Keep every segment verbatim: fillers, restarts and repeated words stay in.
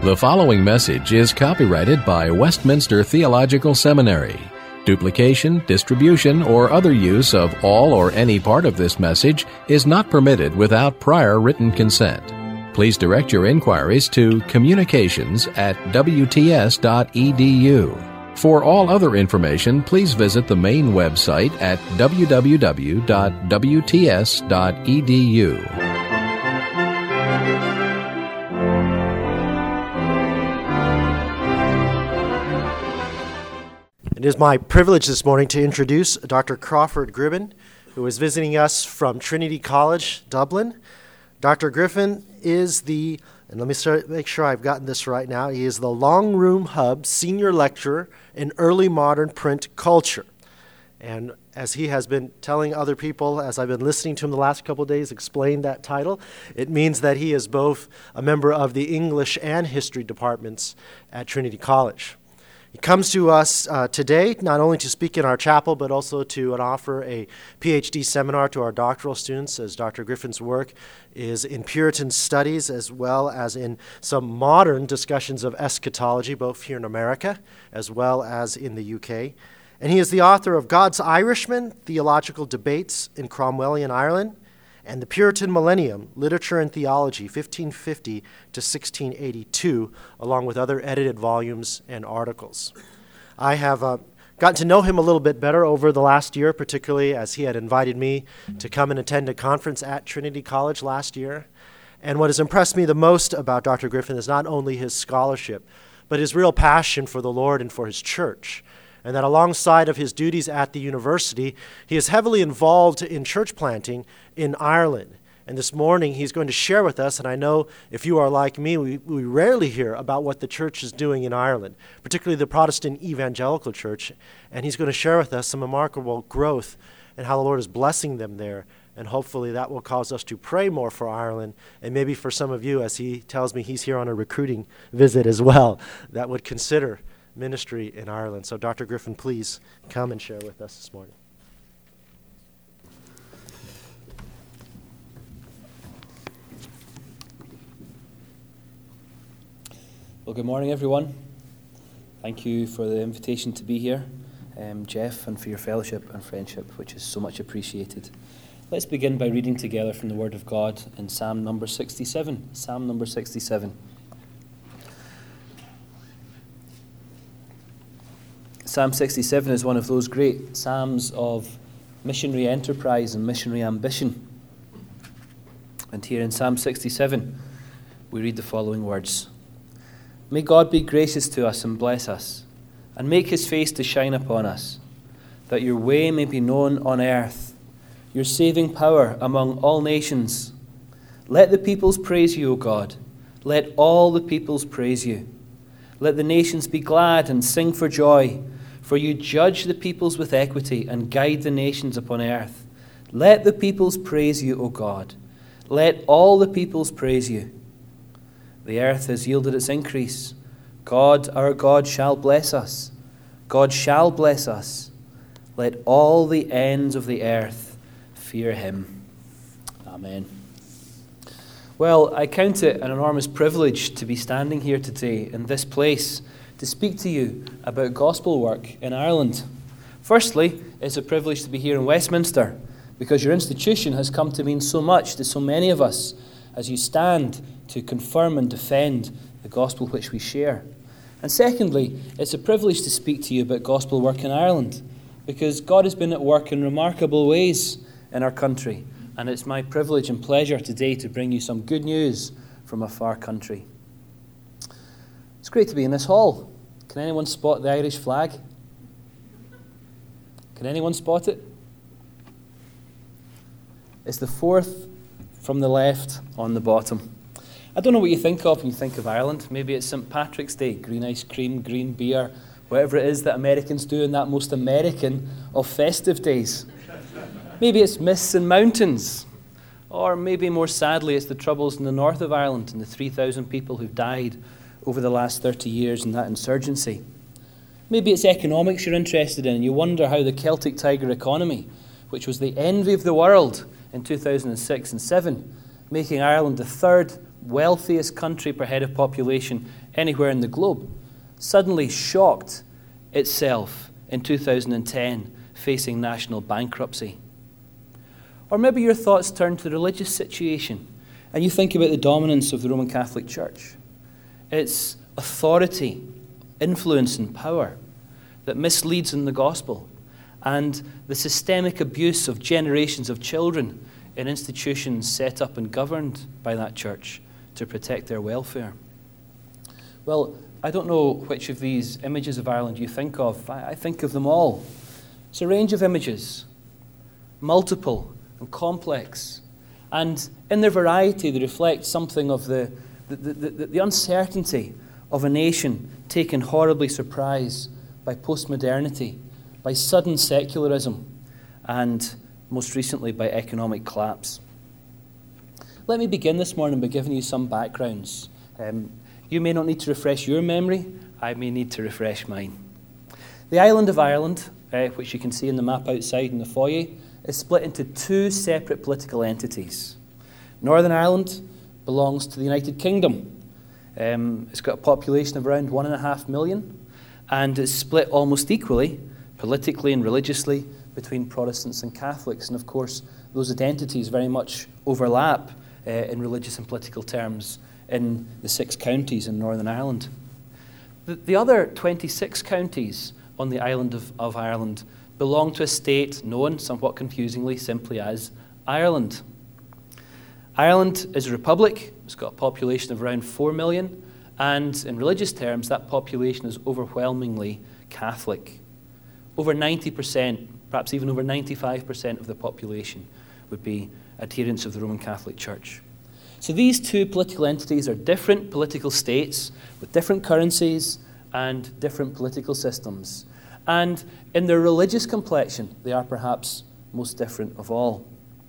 The following message is copyrighted by Westminster Theological Seminary. Duplication, distribution, or other use of all or any part of this message is not permitted without prior written consent. Please direct your inquiries to communications at w t s dot e d u. For all other information, please visit the main website at w w w dot w t s dot e d u. It is my privilege this morning to introduce Doctor Crawford Griffin, who is visiting us from Trinity College, Dublin. Doctor Griffin is the, and let me start, make sure I've gotten this right now, he is the Long Room Hub Senior Lecturer in Early Modern Print Culture. And as he has been telling other people, as I've been listening to him the last couple of days explain that title, it means that he is both a member of the English and History departments at Trinity College. He comes to us uh, today not only to speak in our chapel, but also to uh, offer a P H D seminar to our doctoral students, as Doctor Griffin's work is in Puritan studies as well as in some modern discussions of eschatology, both here in America as well as in the U K. And he is the author of God's Irishmen, Theological Debates in Cromwellian Ireland, and The Puritan Millennium, Literature and Theology, fifteen fifty to sixteen eighty-two, along with other edited volumes and articles. I have uh, gotten to know him a little bit better over the last year, particularly as he had invited me to come and attend a conference at Trinity College last year. And what has impressed me the most about Doctor Griffin is not only his scholarship, but his real passion for the Lord and for his church. And that alongside of his duties at the university, he is heavily involved in church planting in Ireland. And this morning, he's going to share with us, and I know if you are like me, we, we rarely hear about what the church is doing in Ireland, particularly the Protestant Evangelical Church. And he's going to share with us some remarkable growth and how the Lord is blessing them there. And hopefully that will cause us to pray more for Ireland, and maybe for some of you, as he tells me he's here on a recruiting visit as well, that would consider ministry in Ireland. So Doctor Griffin, please come and share with us this morning. Well, good morning, everyone. Thank you for the invitation to be here, um, Jeff, and for your fellowship and friendship, which is so much appreciated. Let's begin by reading together from the Word of God in Psalm number sixty-seven. Psalm number sixty-seven. Psalm sixty-seven is one of those great psalms of missionary enterprise and missionary ambition. And here in Psalm sixty-seven, we read the following words. May God be gracious to us and bless us, and make his face to shine upon us, that your way may be known on earth, your saving power among all nations. Let the peoples praise you, O God. Let all the peoples praise you. Let the nations be glad and sing for joy, for you judge the peoples with equity and guide the nations upon earth. Let the peoples praise you, O God. Let all the peoples praise you. The earth has yielded its increase. God, our God, shall bless us. God shall bless us. Let all the ends of the earth fear him. Amen. Well, I count it an enormous privilege to be standing here today in this place to speak to you about gospel work in Ireland. Firstly, it's a privilege to be here in Westminster because your institution has come to mean so much to so many of us as you stand to confirm and defend the gospel which we share. And secondly, it's a privilege to speak to you about gospel work in Ireland because God has been at work in remarkable ways in our country, and it's my privilege and pleasure today to bring you some good news from a far country. It's great to be in this hall. Can anyone spot the Irish flag? Can anyone spot it? It's the fourth from the left on the bottom. I don't know what you think of when you think of Ireland. Maybe it's Saint Patrick's Day, green ice cream, green beer, whatever it is that Americans do in that most American of festive days. Maybe it's mists and mountains. Or maybe more sadly, it's the troubles in the north of Ireland and the three thousand people who've died over the last thirty years in that insurgency. Maybe it's economics you're interested in and you wonder how the Celtic Tiger economy, which was the envy of the world in two thousand six and seven, making Ireland the third wealthiest country per head of population anywhere in the globe, suddenly shocked itself in two thousand ten, facing national bankruptcy. Or maybe your thoughts turn to the religious situation, and you think about the dominance of the Roman Catholic Church, its authority, influence, and power that misleads in the gospel, and the systemic abuse of generations of children in institutions set up and governed by that church to protect their welfare. Well, I don't know which of these images of Ireland you think of. I, I think of them all. It's a range of images, multiple and complex, and in their variety they reflect something of the, the, the, the, the uncertainty of a nation taken horribly surprise by postmodernity, by sudden secularism, and most recently by economic collapse. Let me begin this morning by giving you some backgrounds. Um, you may not need to refresh your memory, I may need to refresh mine. The island of Ireland, uh, which you can see in the map outside in the foyer, is split into two separate political entities. Northern Ireland belongs to the United Kingdom. Um, it's got a population of around one and a half million, and it's split almost equally, politically and religiously, between Protestants and Catholics. And of course, those identities very much overlap uh, in religious and political terms in the six counties in Northern Ireland. The, the other twenty-six counties on the island of, of Ireland belong to a state known, somewhat confusingly, simply as Ireland. Ireland is a republic. It's got a population of around four million, and in religious terms, that population is overwhelmingly Catholic. Over ninety percent, perhaps even over ninety-five percent of the population would be adherents of the Roman Catholic Church. So these two political entities are different political states with different currencies and different political systems. And in their religious complexion, they are perhaps most different of all.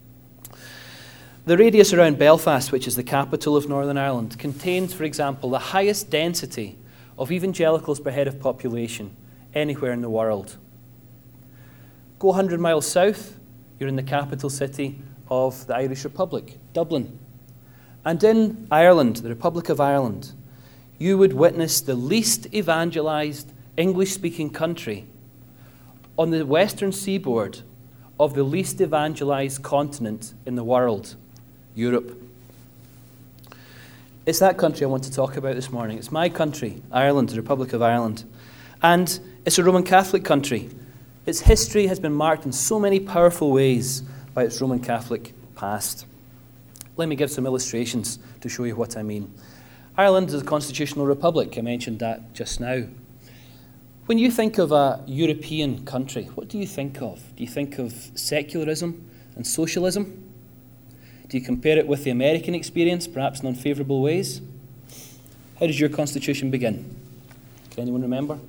The radius around Belfast, which is the capital of Northern Ireland, contains, for example, the highest density of evangelicals per head of population anywhere in the world. Go one hundred miles south, you're in the capital city of the Irish Republic, Dublin. And in Ireland, the Republic of Ireland, you would witness the least evangelized English-speaking country on the western seaboard of the least evangelized continent in the world, Europe. It's that country I want to talk about this morning. It's my country, Ireland, the Republic of Ireland. And it's a Roman Catholic country. Its history has been marked in so many powerful ways by its Roman Catholic past. Let me give some illustrations to show you what I mean. Ireland is a constitutional republic. I mentioned that just now. When you think of a European country, what do you think of? Do you think of secularism and socialism? Do you compare it with the American experience, perhaps in unfavourable ways? How does your constitution begin? Can anyone remember?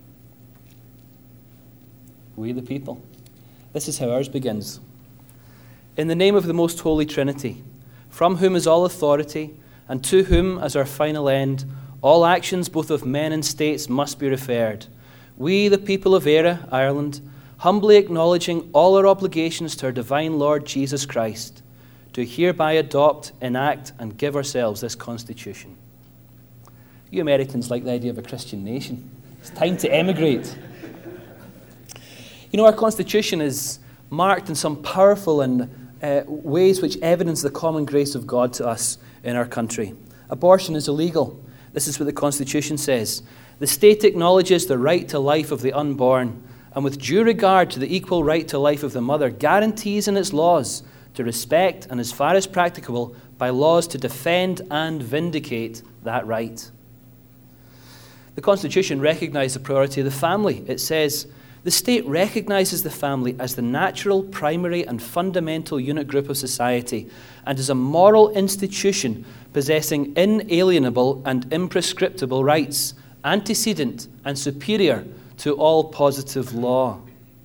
We the people. This is how ours begins. In the name of the most holy Trinity, from whom is all authority, and to whom, as our final end, all actions both of men and states must be referred, we, the people of Eire, Ireland, humbly acknowledging all our obligations to our divine Lord Jesus Christ, do hereby adopt, enact, and give ourselves this Constitution. You Americans like the idea of a Christian nation. It's time to emigrate. You know, our Constitution is marked in some powerful and uh, ways which evidence the common grace of God to us in our country. Abortion is illegal. This is what the Constitution says. The state acknowledges the right to life of the unborn, and with due regard to the equal right to life of the mother, guarantees in its laws to respect and, as far as practicable, by laws to defend and vindicate that right. The Constitution recognizes the priority of the family. It says, the state recognizes the family as the natural, primary, and fundamental unit group of society, and as a moral institution possessing inalienable and imprescriptible rights, antecedent and superior to all positive law.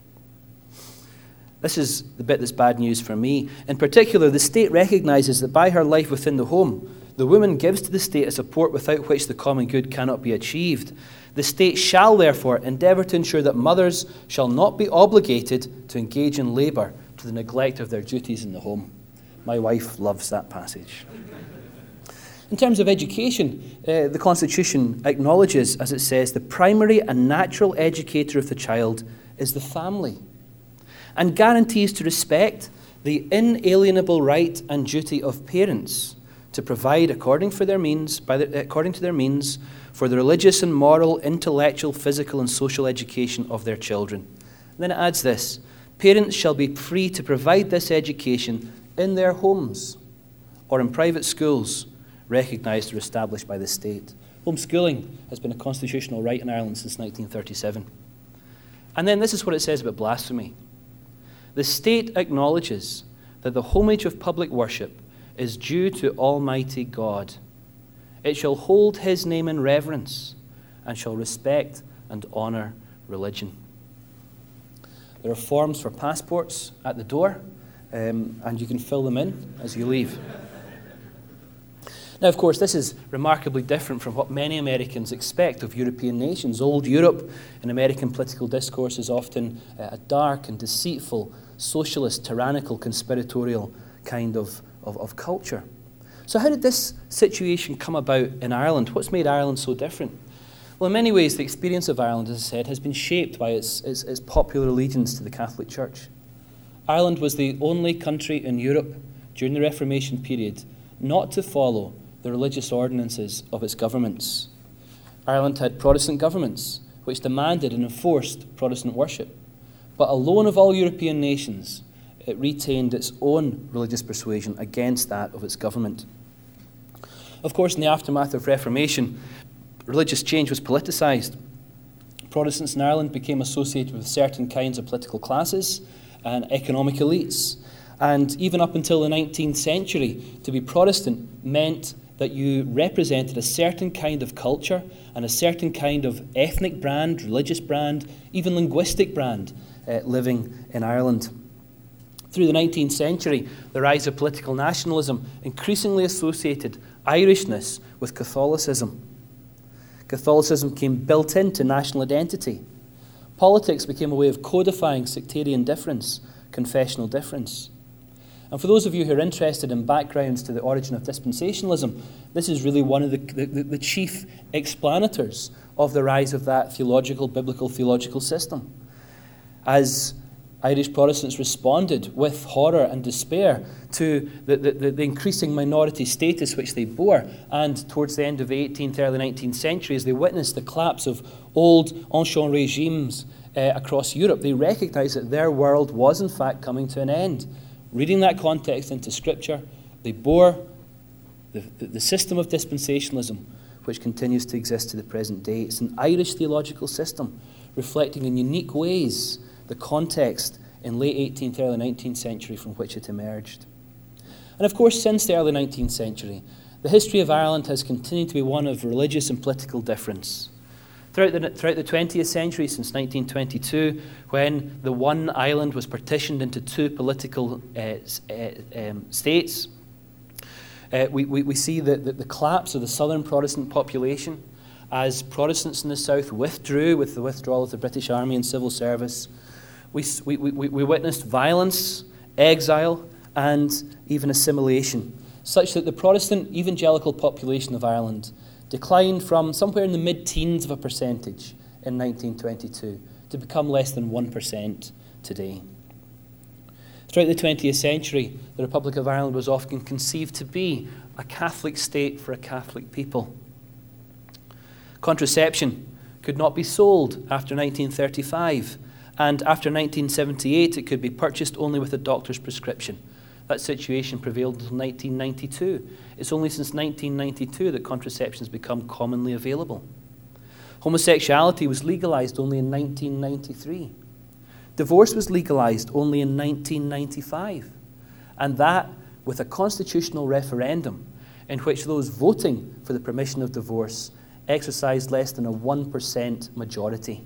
This is the bit that's bad news for me. In particular, the state recognizes that by her life within the home, the woman gives to the state a support without which the common good cannot be achieved. The state shall therefore endeavour to ensure that mothers shall not be obligated to engage in labour to the neglect of their duties in the home. My wife loves that passage. In terms of education, uh, the Constitution acknowledges, as it says, the primary and natural educator of the child is the family, and guarantees to respect the inalienable right and duty of parents to provide according for their means, by the, according to their means, for the religious and moral, intellectual, physical, and social education of their children. And then it adds this: parents shall be free to provide this education in their homes or in private schools recognised or established by the state. Homeschooling has been a constitutional right in Ireland since nineteen thirty-seven. And then this is what it says about blasphemy. The state acknowledges that the homage of public worship is due to Almighty God. It shall hold his name in reverence and shall respect and honour religion. There are forms for passports at the door, um, and you can fill them in as you leave. Now, of course, this is remarkably different from what many Americans expect of European nations. Old Europe in American political discourse is often a dark and deceitful, socialist, tyrannical, conspiratorial kind of, of, of culture. So how did this situation come about in Ireland? What's made Ireland so different? Well, in many ways, the experience of Ireland, as I said, has been shaped by its, its, its popular allegiance to the Catholic Church. Ireland was the only country in Europe during the Reformation period not to follow the religious ordinances of its governments. Ireland had Protestant governments which demanded and enforced Protestant worship. But alone of all European nations, it retained its own religious persuasion against that of its government. Of course, in the aftermath of Reformation, religious change was politicised. Protestants in Ireland became associated with certain kinds of political classes and economic elites. And even up until the nineteenth century, to be Protestant meant that you represented a certain kind of culture and a certain kind of ethnic brand, religious brand, even linguistic brand uh, living in Ireland. Through the nineteenth century, the rise of political nationalism increasingly associated Irishness with Catholicism. Catholicism came built into national identity. Politics became a way of codifying sectarian difference, confessional difference. And for those of you who are interested in backgrounds to the origin of dispensationalism, this is really one of the, the, the chief explanators of the rise of that theological, biblical theological system. As Irish Protestants responded with horror and despair to the, the, the increasing minority status which they bore, and towards the end of the eighteenth, early nineteenth century, as they witnessed the collapse of old ancient regimes uh, across Europe, they recognized that their world was in fact coming to an end. Reading that context into Scripture, they bore the, the, the system of dispensationalism which continues to exist to the present day. It's an Irish theological system reflecting in unique ways the context in late eighteenth, early nineteenth century from which it emerged. And of course, since the early nineteenth century, the history of Ireland has continued to be one of religious and political difference. Throughout the, throughout the twentieth century, since nineteen twenty-two, when the one island was partitioned into two political uh, uh, um, states, uh, we, we, we see the, the, the collapse of the southern Protestant population as Protestants in the south withdrew with the withdrawal of the British Army and civil service. We, we, we, we witnessed violence, exile, and even assimilation, such that the Protestant evangelical population of Ireland declined from somewhere in the mid-teens of a percentage in nineteen twenty-two to become less than one percent today. Throughout the twentieth century, the Republic of Ireland was often conceived to be a Catholic state for a Catholic people. Contraception could not be sold after nineteen thirty-five, and after nineteen seventy-eight it could be purchased only with a doctor's prescription. That situation prevailed until nineteen ninety-two. It's only since nineteen ninety-two that contraception has become commonly available. Homosexuality was legalized only in nineteen ninety-three. Divorce was legalized only in nineteen ninety-five. And that with a constitutional referendum in which those voting for the permission of divorce exercised less than a one percent majority.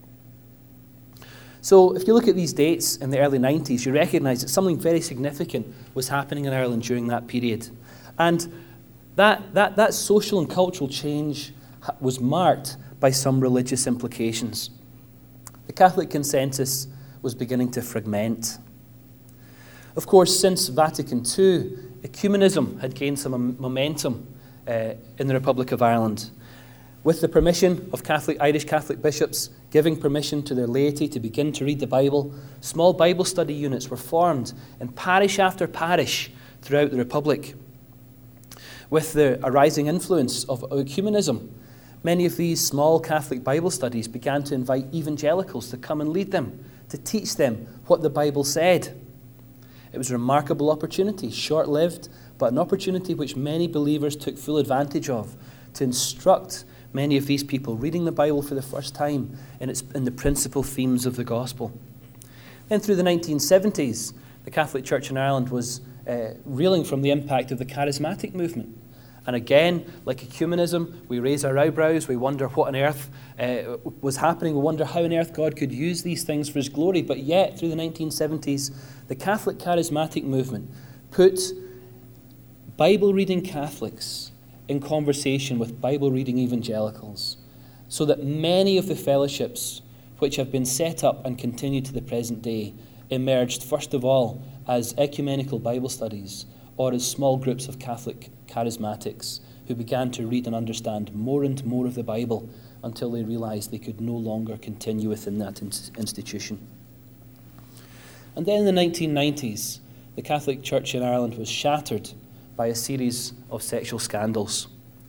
So if you look at these dates in the early nineties, you recognize that something very significant was happening in Ireland during that period. And that, that, that social and cultural change was marked by some religious implications. The Catholic consensus was beginning to fragment. Of course, since Vatican Two, ecumenism had gained some momentum uh, in the Republic of Ireland. With the permission of Catholic Irish Catholic bishops giving permission to their laity to begin to read the Bible, small Bible study units were formed in parish after parish throughout the Republic. With the arising influence of ecumenism, many of these small Catholic Bible studies began to invite evangelicals to come and lead them, to teach them what the Bible said. It was a remarkable opportunity, short-lived, but an opportunity which many believers took full advantage of to instruct many of these people reading the Bible for the first time in, its, in the principal themes of the gospel. Then through the nineteen seventies, the Catholic Church in Ireland was uh, reeling from the impact of the charismatic movement. And again, like ecumenism, we raise our eyebrows, we wonder what on earth uh, was happening, we wonder how on earth God could use these things for his glory. But yet, through the nineteen seventies, the Catholic charismatic movement put Bible-reading Catholics in conversation with Bible-reading evangelicals, so that many of the fellowships which have been set up and continue to the present day emerged, first of all, as ecumenical Bible studies or as small groups of Catholic charismatics who began to read and understand more and more of the Bible until they realized they could no longer continue within that in- institution. And then in the nineteen nineties, the Catholic Church in Ireland was shattered by a series of sexual scandals.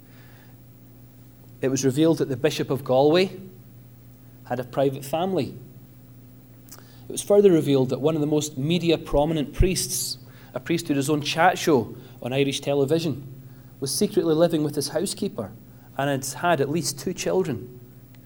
It was revealed that the Bishop of Galway had a private family. It was further revealed that one of the most media prominent priests, a priest who had his own chat show on Irish television, was secretly living with his housekeeper and had had at least two children.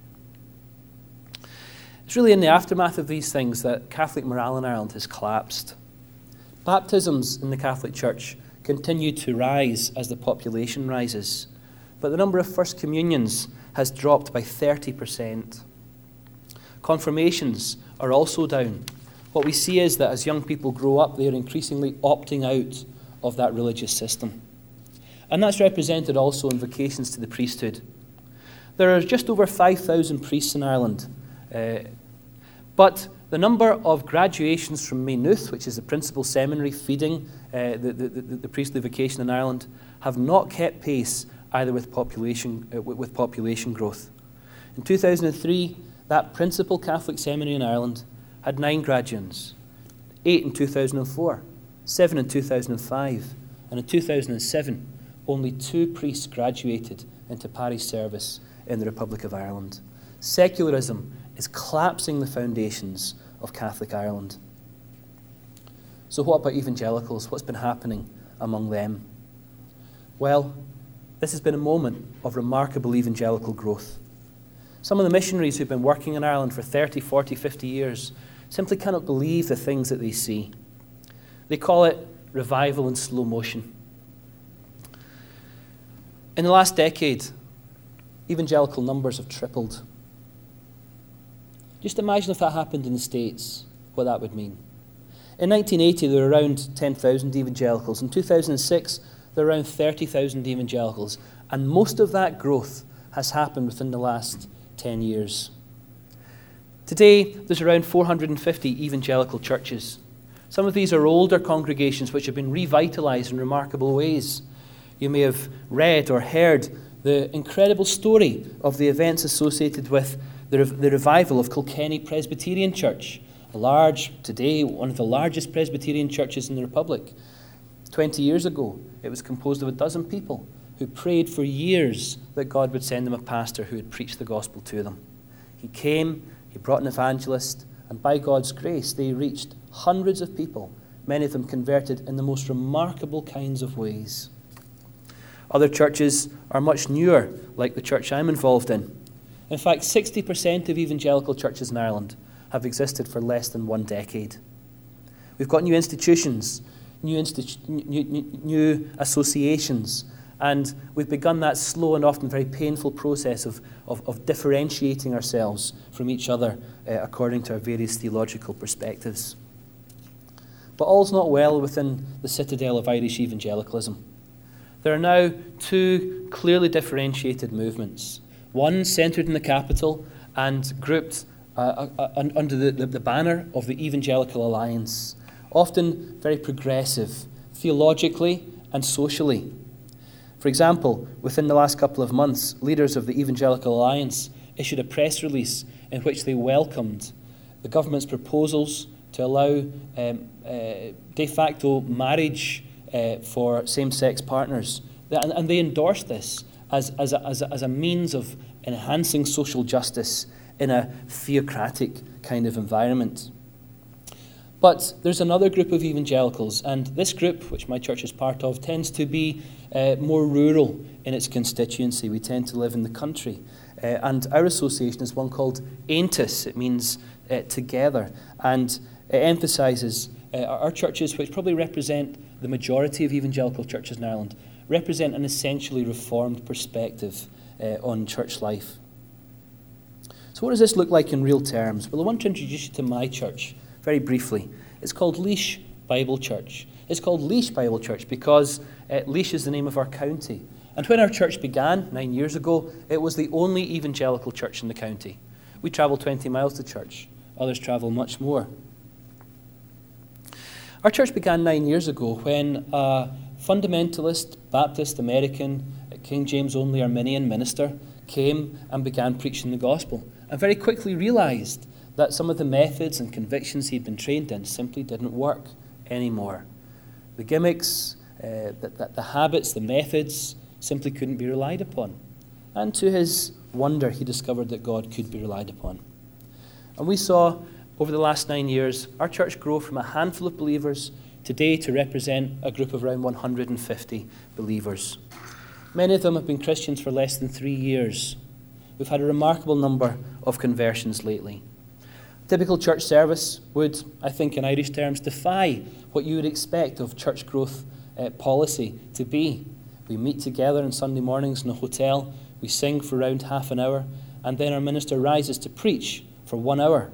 It's really in the aftermath of these things that Catholic morale in Ireland has collapsed. Baptisms in the Catholic Church continue to rise as the population rises, but the number of First Communions has dropped by thirty percent. Confirmations are also down. What we see is that as young people grow up, they are increasingly opting out of that religious system. And that's represented also in vocations to the priesthood. There are just over five thousand priests in Ireland, uh, but the number of graduations from Maynooth, which is the principal seminary feeding uh, the, the, the, the priestly vocation in Ireland, have not kept pace either with population, uh, with population growth. In two thousand three, that principal Catholic seminary in Ireland had nine graduates, eight in two thousand four, seven in two thousand five, and in two thousand seven, only two priests graduated into parish service in the Republic of Ireland. Secularism is collapsing the foundations of Catholic Ireland. So what about evangelicals? What's been happening among them? Well, this has been a moment of remarkable evangelical growth. Some of the missionaries who've been working in Ireland for thirty, forty, fifty years simply cannot believe the things that they see. They call it revival in slow motion. In the last decade, evangelical numbers have tripled. Just imagine if that happened in the States, what that would mean. In nineteen eighty, there were around ten thousand evangelicals. In two thousand six, there were around thirty thousand evangelicals. And most of that growth has happened within the last ten years. Today, there's around four hundred fifty evangelical churches. Some of these are older congregations which have been revitalized in remarkable ways. You may have read or heard the incredible story of the events associated with the, rev- the revival of Kilkenny Presbyterian Church, a large, today, one of the largest Presbyterian churches in the Republic. Twenty years ago, it was composed of a dozen people who prayed for years that God would send them a pastor who would preach the gospel to them. He came, he brought an evangelist, and by God's grace, they reached hundreds of people, many of them converted in the most remarkable kinds of ways. Other churches are much newer, like the church I'm involved in. In fact, sixty percent of evangelical churches in Ireland have existed for less than one decade. We've got new institutions, new, institu- new, new, new associations, and we've begun that slow and often very painful process of, of, of differentiating ourselves from each other uh, according to our various theological perspectives. But all's not well within the citadel of Irish evangelicalism. There are now two clearly differentiated movements. One centred in the capital and grouped uh, uh, uh, under the, the, the banner of the Evangelical Alliance, often very progressive, theologically and socially. For example, within the last couple of months, leaders of the Evangelical Alliance issued a press release in which they welcomed the government's proposals to allow um, uh, de facto marriage uh, for same-sex partners. And, and they endorsed this as, as, a, as, a, as a means of enhancing social justice in a theocratic kind of environment. But there's another group of evangelicals, and this group, which my church is part of, tends to be uh, more rural in its constituency. We tend to live in the country. Uh, and our association is one called AINTUS. It means uh, together. And it emphasises uh, our churches, which probably represent the majority of evangelical churches in Ireland, represent an essentially reformed perspective uh, on church life. So what does this look like in real terms? Well, I want to introduce you to my church very briefly. It's called Laois Bible Church. It's called Laois Bible Church because uh, Laois is the name of our county. And when our church began nine years ago, it was the only evangelical church in the county. We travel twenty miles to church. Others travel much more. Our church began nine years ago when a fundamentalist Baptist American King James only Arminian minister came and began preaching the gospel, and very quickly realized that some of the methods and convictions he'd been trained in simply didn't work anymore. The gimmicks, uh, the, the, the habits, the methods simply couldn't be relied upon. And to his wonder, he discovered that God could be relied upon. And we saw over the last nine years our church grow from a handful of believers today to represent a group of around one hundred fifty believers. Many of them have been Christians for less than three years. We've had a remarkable number of conversions lately. A typical church service would, I think in Irish terms, defy what you would expect of church growth uh, policy to be. We meet together on Sunday mornings in a hotel, we sing for around half an hour, and then our minister rises to preach for one hour.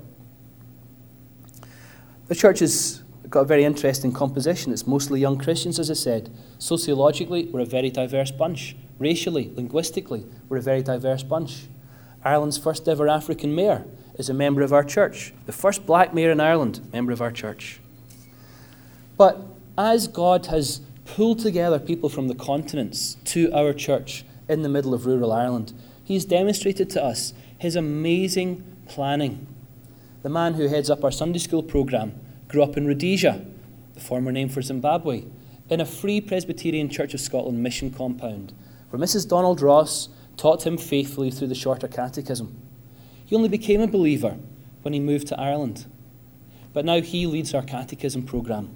The church has got a very interesting composition. It's mostly young Christians, as I said. Sociologically, we're a very diverse bunch. Racially, linguistically, we're a very diverse bunch. Ireland's first ever African mayor is a member of our church. The first black mayor in Ireland, member of our church. But as God has pulled together people from the continents to our church in the middle of rural Ireland, he's demonstrated to us his amazing planning. The man who heads up our Sunday school programme grew up in Rhodesia, the former name for Zimbabwe, in a Free Presbyterian Church of Scotland mission compound, where Missus Donald Ross taught him faithfully through the Shorter Catechism. He only became a believer when he moved to Ireland, but now he leads our catechism programme.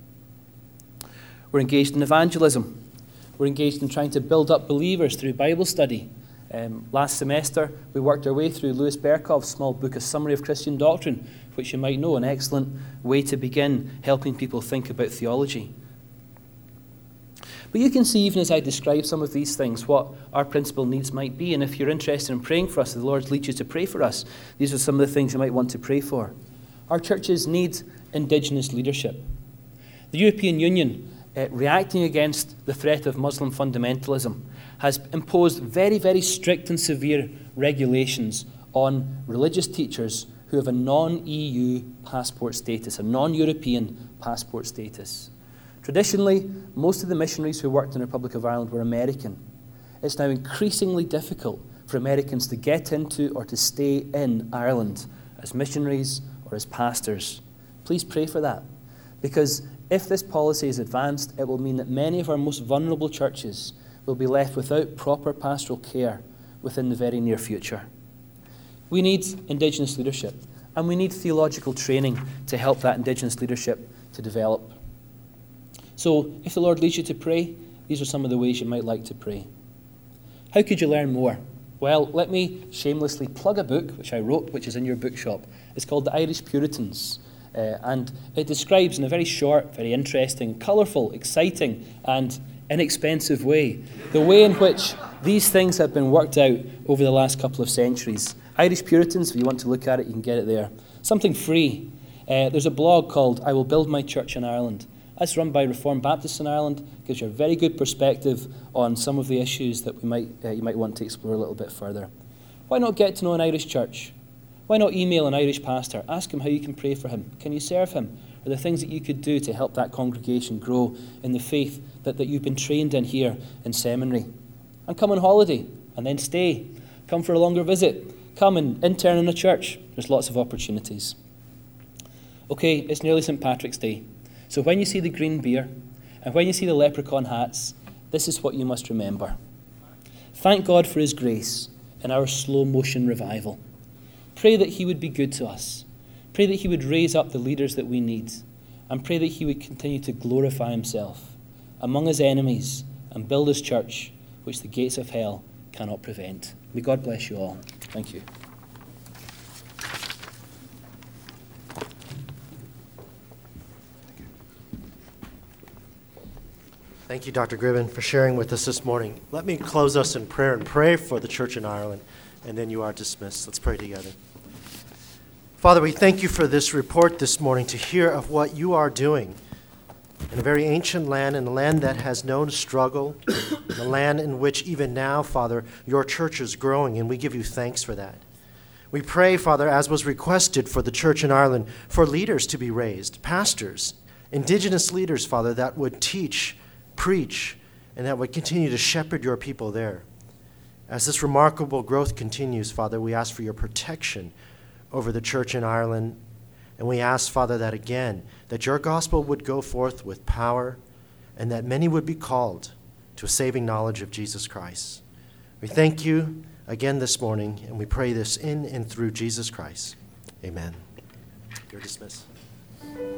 We're engaged in evangelism. We're engaged in trying to build up believers through Bible study. Um, last semester, we worked our way through Louis Berkhof's small book, A Summary of Christian Doctrine, which you might know, an excellent way to begin helping people think about theology. But you can see, even as I describe some of these things, what our principal needs might be. And if you're interested in praying for us, the Lord leads you to pray for us. These are some of the things you might want to pray for. Our churches need Indigenous leadership. The European Union, uh, reacting against the threat of Muslim fundamentalism, has imposed very, very strict and severe regulations on religious teachers who have a non-E U passport status, a non-European passport status. Traditionally, most of the missionaries who worked in the Republic of Ireland were American. It's now increasingly difficult for Americans to get into or to stay in Ireland as missionaries or as pastors. Please pray for that, because if this policy is advanced, it will mean that many of our most vulnerable churches will be left without proper pastoral care within the very near future. We need Indigenous leadership, and we need theological training to help that Indigenous leadership to develop. So, if the Lord leads you to pray, these are some of the ways you might like to pray. How could you learn more? Well, let me shamelessly plug a book which I wrote, which is in your bookshop. It's called The Irish Puritans, uh, and it describes in a very short, very interesting, colourful, exciting, and inexpensive way the way in which these things have been worked out over the last couple of centuries. Irish Puritans, if you want to look at it, you can get it there. Something free. Uh, there's a blog called I Will Build My Church in Ireland. That's run by Reformed Baptists in Ireland. Gives you a very good perspective on some of the issues that we might uh, you might want to explore a little bit further. Why not get to know an Irish church? Why not email an Irish pastor? Ask him how you can pray for him. Can you serve him? Are there things that you could do to help that congregation grow in the faith that, that you've been trained in here in seminary? And come on holiday, and then stay. Come for a longer visit. Come and intern in a church. There's lots of opportunities. Okay, it's nearly Saint Patrick's Day. So when you see the green beer, and when you see the leprechaun hats, this is what you must remember. Thank God for his grace in our slow motion revival. Pray that he would be good to us. Pray that he would raise up the leaders that we need. And pray that he would continue to glorify himself among his enemies and build his church, which the gates of hell cannot prevent. May God bless you all. Thank you. Thank you, Doctor Gribben, for sharing with us this morning. Let me close us in prayer and pray for the church in Ireland, and then you are dismissed. Let's pray together. Father, we thank you for this report this morning to hear of what you are doing in a very ancient land, in a land that has known struggle, in a land in which even now, Father, your church is growing, and we give you thanks for that. We pray, Father, as was requested for the church in Ireland, for leaders to be raised, pastors, indigenous leaders, Father, that would teach, preach, and that would continue to shepherd your people there. As this remarkable growth continues, Father, we ask for your protection over the church in Ireland. And we ask, Father, that again, that your gospel would go forth with power and that many would be called to a saving knowledge of Jesus Christ. We thank you again this morning, and we pray this in and through Jesus Christ. Amen. You're dismissed.